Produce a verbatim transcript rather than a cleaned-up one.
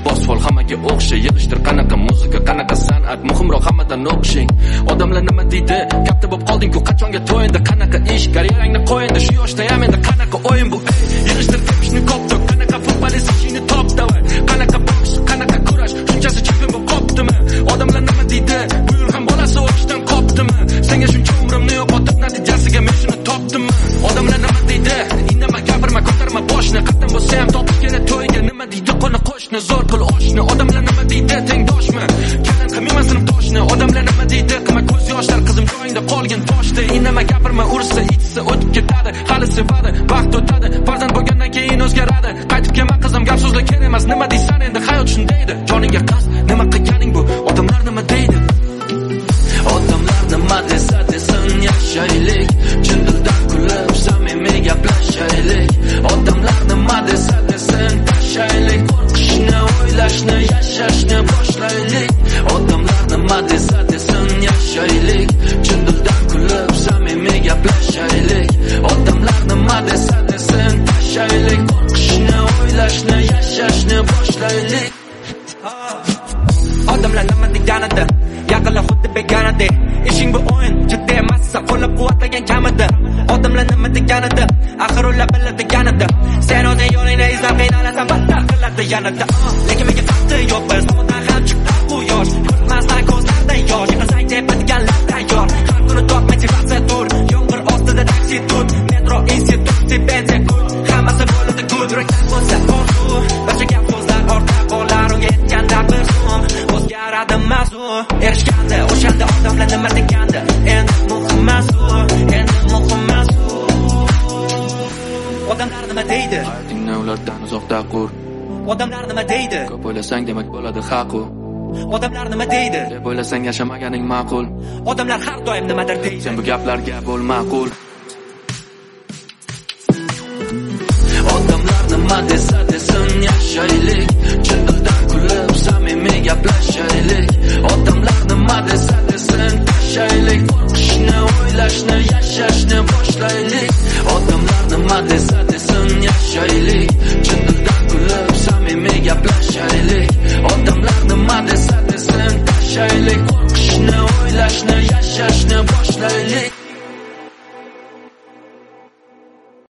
bosfol hammaga o'xshay. Yig'ishtir qanaqa muzika, qanaqa san'at, muhimroq hammadan o'qishing. Odamlar nima deydi? Katta bo'lib qolding-ku, qachonga to'yindi? Qanaqa ish, karyerangni qo'yindi? Shu yoshda ham endi qanaqa o'yin bu? Yig'ishtir tepishni kopdi, qanaqa futbolist ishini topdi. Qanaqa boks, qanaqa kurash, shunchasi chempion bo'lib qopdimi? Odamlar nima deydi? Bu yil ham bolasi o'qishdan qopdimi? Senga shuncha umrimni yo'qotib, natijasiga men shuni topdimmi? Odamlar nima deydi? Indamay gapirma, ko'tarma boshni. Qatdan bo'lsa ham topib kela to'yga. Nima deydi qo'ni qo'shni, zo'r qil oshni. Odamlar nima deydi? Tengdoshmi? Kalan qilmayman sinfdoshni. Odamlar nima deydi? Qilma ko'z yoshlar, qizim joyingda qolgin boshda. Indamay gapirma, ursa, ichsa o'tib ketadi. Hali sevadi, vaqt o'tadi. Farzand bo'lgandan keyin o'zgaradi. Qaytib kelma qizim, gap so'zlar kerak emas. Nima deysan endi? Hayot shundaydi. Joningga qasd, nima qilganing bu? Odamlar nima deydi? Odamlar nima desa desin, yashaylik. Chin dildan kulib, samimiy gaplashaylik. Odamlar nima desa desin, tashaylik. Qo'rqishni, o'ylashni, yashashni boshlaylik. Odamlar nima desa desin, yashaylik. Chin dildan kulib, samimiy gaplashaylik. Odamlar nima desa desin, tashaylik. Qo'rqishni, o'ylashni, yashashni boshlaylik. Odamlar nima deganida, yaqinlar xuddi begonada. Ishing bu o'yin, jiddiy emassa, qo'llab-quvvatlagan kamida. Odamlar nima deganida, axir ular biladiganida. Sen o'zing yo'lingni izlab qiynalasan, battar qiladi yanada. Lekin menga vaqti yo'q, bir zamondan ham chiqdi bu yosh. Ko'rmasdan ko'zlardan yosh, yiqilsang tepadiganlar tayyor. Har kuni top motivatsiya tur, yomg'ir ostida taksi tut, metro institut, stipendiya kut. Hammasi bo'ladi good, yurakdan bo'lsa orzu. Barcha gap so'zlar ortda qolar, unga yetganda bir so'm. O'zgaradi mavzu, erishganda o'shanda odamlar nima deganda. Endi muhim mavzu, endi muhim mavzu. Odamlar nima deydi? Hayotingni ulardan uzoqda qur. Odamlar nima deydi? Ko'p o'ylasang demak bo'ladi haqu. Odamlar nima deydi? Deb o'ylasang yashamaganing ma'qul. Odamlar har doim nimadir deydi. Sen bu gaplarga bo'l ma'qul.